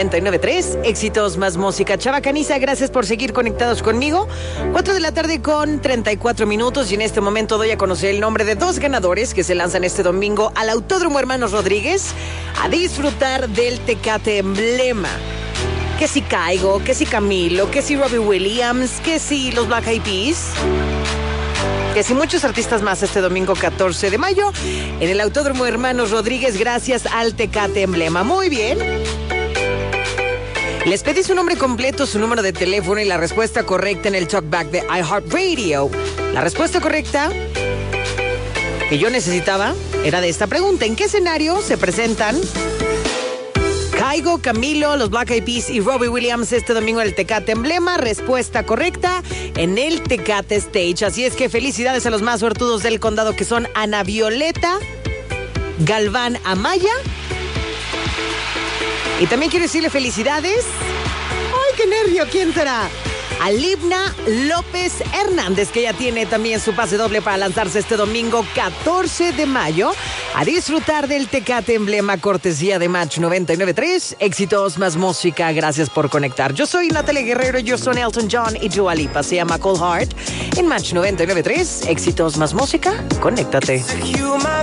99.3, éxitos más música. Chava Caniza, gracias por seguir conectados conmigo. 4 de la tarde con 34 minutos y en este momento doy a conocer el nombre de 2 ganadores que se lanzan este domingo al Autódromo Hermanos Rodríguez a disfrutar del Tecate Emblema. Que si Caigo, que si Camilo, que si Robbie Williams, que si los Black Eyed Peas, que si muchos artistas más este domingo 14 de mayo en el Autódromo Hermanos Rodríguez gracias al Tecate Emblema. Muy bien. Les pedí su nombre completo, su número de teléfono y la respuesta correcta en el Talkback de iHeartRadio. La respuesta correcta que yo necesitaba era de esta pregunta. ¿En qué escenario se presentan Caigo, Camilo, los Black Eyed Peas y Robbie Williams este domingo en el Tecate Emblema? Respuesta correcta en el Tecate Stage. Así es que felicidades a los más suertudos del condado, que son Ana Violeta Galván Amaya. Y también quiero decirle felicidades. ¡Ay, qué nervio! ¿Quién será? A Libna López Hernández, que ya tiene también su pase doble para lanzarse este domingo 14 de mayo a disfrutar del Tecate Emblema, cortesía de Match 99.3. Éxitos más música. Gracias por conectar. Yo soy Natalia Guerrero, yo soy Elton John y Dua Lipa. Se llama Cold Heart en Match 99.3. Éxitos más música. Conéctate.